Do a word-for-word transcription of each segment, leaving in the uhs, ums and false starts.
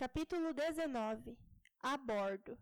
Capítulo dezenove. A bordo.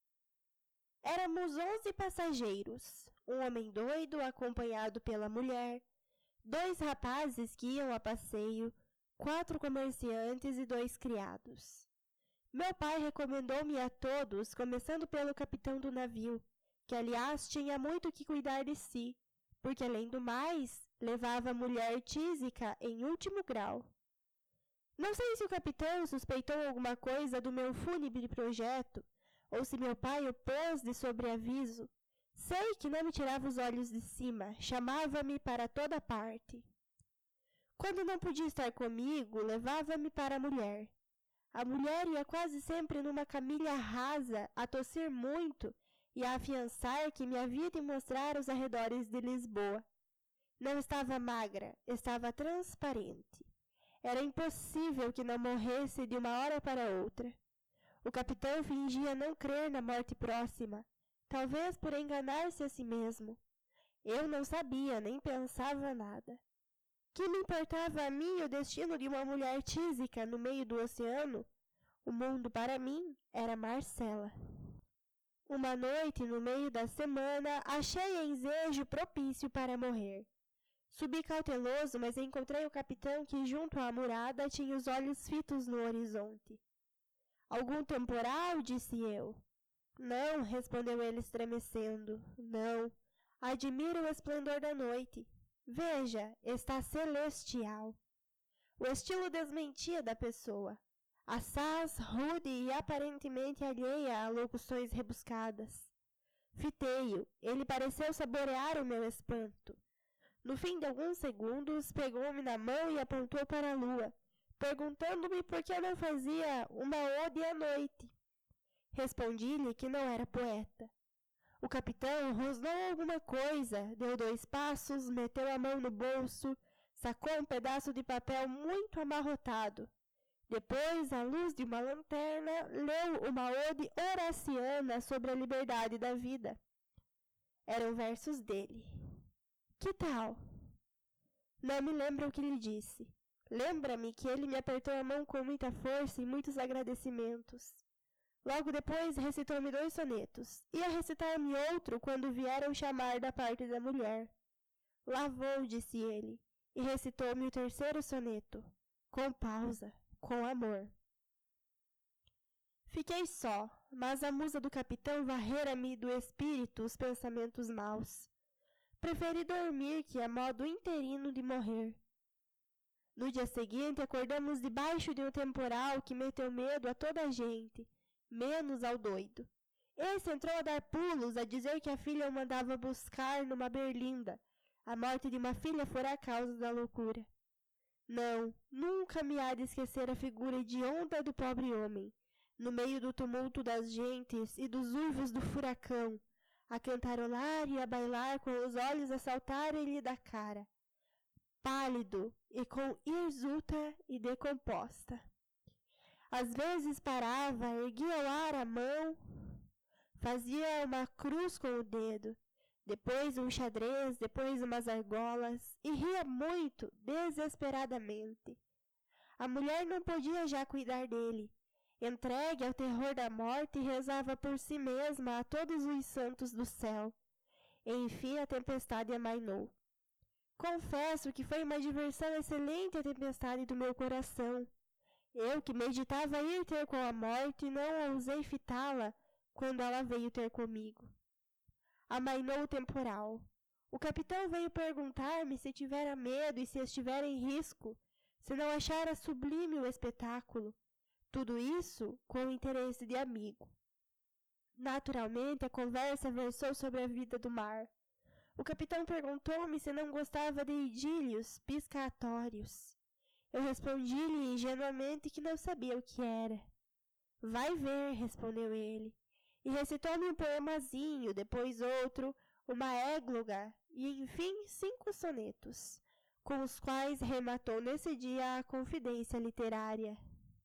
Éramos onze passageiros, um homem doido acompanhado pela mulher, dois rapazes que iam a passeio, quatro comerciantes e dois criados. Meu pai recomendou-me a todos, começando pelo capitão do navio, que aliás tinha muito que cuidar de si, porque além do mais, levava a mulher tísica em último grau. Não sei se o capitão suspeitou alguma coisa do meu fúnebre projeto, ou se meu pai o pôs de sobreaviso. Sei que não me tirava os olhos de cima, chamava-me para toda parte. Quando não podia estar comigo, levava-me para a mulher. A mulher ia quase sempre numa camilha rasa, a tossir muito e a afiançar que me havia de mostrar os arredores de Lisboa. Não estava magra, estava transparente. Era impossível que não morresse de uma hora para outra. O capitão fingia não crer na morte próxima, talvez por enganar-se a si mesmo. Eu não sabia, nem pensava nada. Que me importava a mim o destino de uma mulher tísica no meio do oceano? O mundo para mim era Marcela. Uma noite, no meio da semana, achei ensejo propício para morrer. Subi cauteloso, mas encontrei o capitão que, junto à murada, tinha os olhos fitos no horizonte. Algum temporal? Disse eu. Não, respondeu ele estremecendo. Não. Admiro o esplendor da noite. Veja, está celestial. O estilo desmentia da pessoa. Assaz, rude e aparentemente alheia a locuções rebuscadas. Fitei-o. Ele pareceu saborear o meu espanto. No fim de alguns segundos, pegou-me na mão e apontou para a lua, perguntando-me por que eu não fazia uma ode à noite. Respondi-lhe que não era poeta. O capitão rosnou alguma coisa, deu dois passos, meteu a mão no bolso, sacou um pedaço de papel muito amarrotado. Depois, à luz de uma lanterna, leu uma ode horaciana sobre a liberdade da vida. Eram versos dele. Que tal? Não me lembro o que lhe disse. Lembra-me que ele me apertou a mão com muita força e muitos agradecimentos. Logo depois recitou-me dois sonetos. Ia recitar-me outro quando vieram chamar da parte da mulher. Lá vou, disse ele, e recitou-me o terceiro soneto, com pausa, com amor. Fiquei só, mas a musa do capitão varrera-me do espírito os pensamentos maus. Preferi dormir que é modo interino de morrer. No dia seguinte, acordamos debaixo de um temporal que meteu medo a toda a gente, menos ao doido. Esse entrou a dar pulos, a dizer que a filha o mandava buscar numa berlinda. A morte de uma filha fora a causa da loucura. Não, nunca me há de esquecer a figura hedionda do pobre homem, no meio do tumulto das gentes e dos uivos do furacão, a cantarolar e a bailar com os olhos a saltarem-lhe da cara, pálido e com hirsuta e decomposta. Às vezes parava, erguia ao ar a mão, fazia uma cruz com o dedo, depois um xadrez, depois umas argolas, e ria muito, desesperadamente. A mulher não podia já cuidar dele. Entregue ao terror da morte, rezava por si mesma a todos os santos do céu. Enfim, a tempestade amainou. Confesso que foi uma diversão excelente a tempestade do meu coração. Eu, que meditava ir ter com a morte, não ousei fitá-la quando ela veio ter comigo. Amainou o temporal. O capitão veio perguntar-me se tivera medo e se estivera em risco, se não achara sublime o espetáculo. Tudo isso com o interesse de amigo. Naturalmente, a conversa versou sobre a vida do mar. O capitão perguntou-me se não gostava de idílios piscatórios. Eu respondi-lhe ingenuamente que não sabia o que era. Vai ver, respondeu ele, e recitou-me um poemazinho, depois outro, uma égloga, e enfim cinco sonetos, com os quais rematou nesse dia a confidência literária.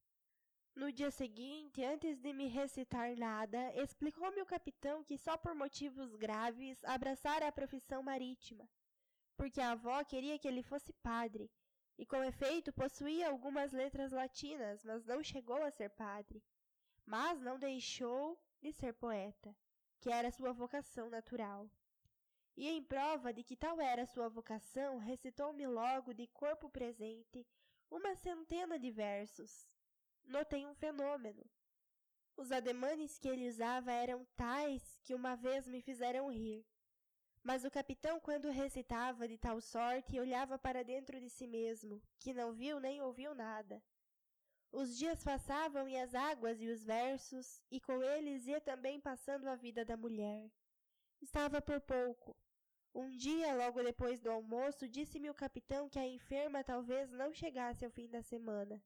No dia seguinte, antes de me recitar nada, explicou-me o capitão que só por motivos graves abraçara a profissão marítima, porque a avó queria que ele fosse padre, e com efeito possuía algumas letras latinas, mas não chegou a ser padre. Mas não deixou de ser poeta, que era sua vocação natural. E em prova de que tal era sua vocação, recitou-me logo de corpo presente uma centena de versos. Notei um fenômeno. Os ademanes que ele usava eram tais que uma vez me fizeram rir. Mas o capitão, quando recitava de tal sorte, olhava para dentro de si mesmo, que não viu nem ouviu nada. Os dias passavam e as águas e os versos, e com eles ia também passando a vida da mulher. Estava por pouco. Um dia, logo depois do almoço, disse-me o capitão que a enferma talvez não chegasse ao fim da semana.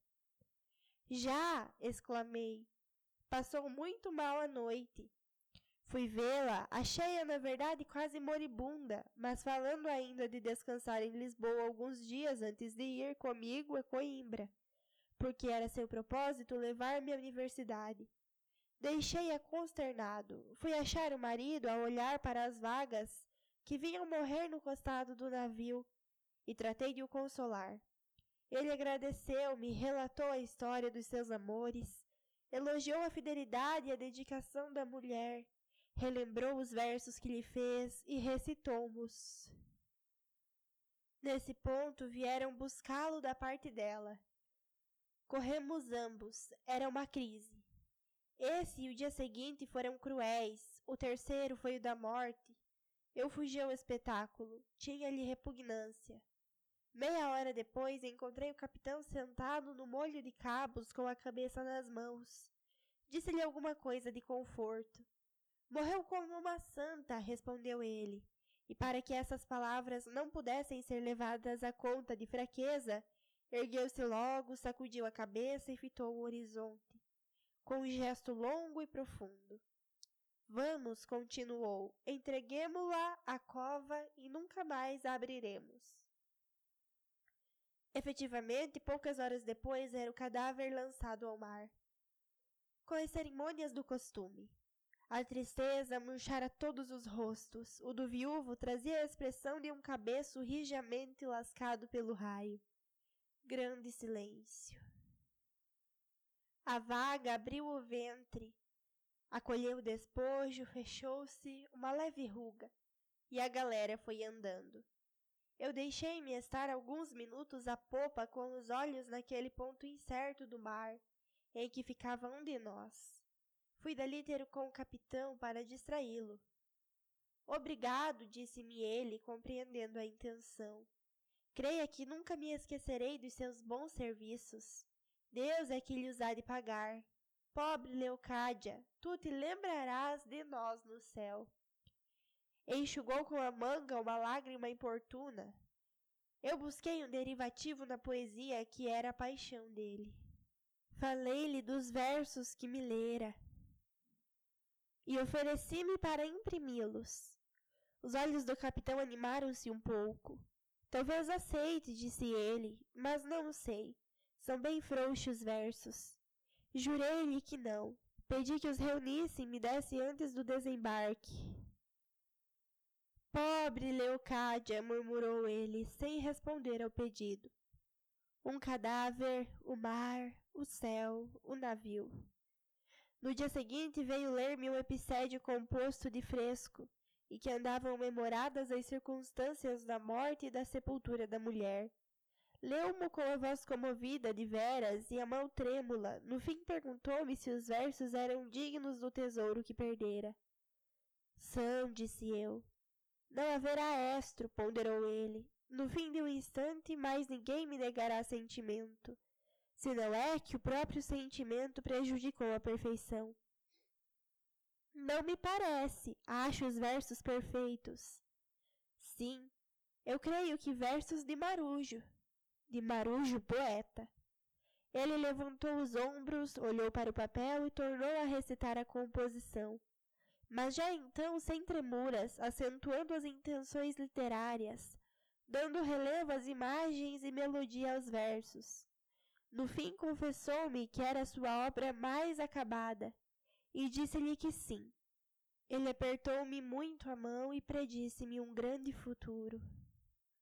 Já! Exclamei. Passou muito mal a noite. Fui vê-la, achei-a na verdade quase moribunda, mas falando ainda de descansar em Lisboa alguns dias antes de ir comigo a Coimbra, porque era seu propósito levar-me à universidade. Deixei-a consternado. Fui achar o marido a olhar para as vagas que vinham morrer no costado do navio, e tratei de o consolar. Ele agradeceu-me, relatou a história dos seus amores, elogiou a fidelidade e a dedicação da mulher, relembrou os versos que lhe fez e recitou-mos. Nesse ponto vieram buscá-lo da parte dela. Corremos ambos, era uma crise. Esse e o dia seguinte foram cruéis, o terceiro foi o da morte. Eu fugi ao espetáculo, tinha-lhe repugnância. Meia hora depois encontrei o capitão sentado no molho de cabos com a cabeça nas mãos. Disse-lhe alguma coisa de conforto. Morreu como uma santa, respondeu ele, e para que essas palavras não pudessem ser levadas à conta de fraqueza, ergueu-se logo, sacudiu a cabeça e fitou o horizonte, com um gesto longo e profundo. Vamos, continuou, entreguemo-la à cova e nunca mais a abriremos. Efetivamente, poucas horas depois era o cadáver lançado ao mar. Com as cerimônias do costume. A tristeza murchara todos os rostos. O do viúvo trazia a expressão de um cabeço rijamente lascado pelo raio. Grande silêncio. A vaga abriu o ventre, acolheu o despojo, fechou-se uma leve ruga, e a galera foi andando. Eu deixei-me estar alguns minutos à popa com os olhos naquele ponto incerto do mar, em que ficava um de nós. Fui dali ter com o capitão para distraí-lo. Obrigado, disse-me ele, compreendendo a intenção. Creia que nunca me esquecerei dos seus bons serviços. Deus é que lhes há de pagar. Pobre Leocádia, tu te lembrarás de nós no céu. Enxugou com a manga uma lágrima importuna. Eu busquei um derivativo na poesia que era a paixão dele. Falei-lhe dos versos que me lera e ofereci-me para imprimi-los. Os olhos do capitão animaram-se um pouco. Talvez aceite, disse ele, mas não sei. São bem frouxos versos. Jurei-lhe que não. Pedi que os reunisse e me desse antes do desembarque. Pobre Leocádia, murmurou ele, sem responder ao pedido. Um cadáver, o mar, o céu, o navio. No dia seguinte veio ler-me um epicédio composto de fresco, e que andavam memoradas as circunstâncias da morte e da sepultura da mulher. Leu-mo com a voz comovida de veras e a mão trêmula. No fim perguntou-me se os versos eram dignos do tesouro que perdera. São, disse eu. Não haverá estro, ponderou ele. No fim de um instante, mais ninguém me negará sentimento. Se não é que o próprio sentimento prejudicou a perfeição. Não me parece. Acho os versos perfeitos. Sim, eu creio que versos de Marujo. De Marujo, poeta. Ele levantou os ombros, olhou para o papel e tornou a recitar a composição. Mas já então, sem tremuras, acentuando as intenções literárias, dando relevo às imagens e melodia aos versos. No fim confessou-me que era sua obra mais acabada, e disse-lhe que sim. Ele apertou-me muito a mão e predisse-me um grande futuro.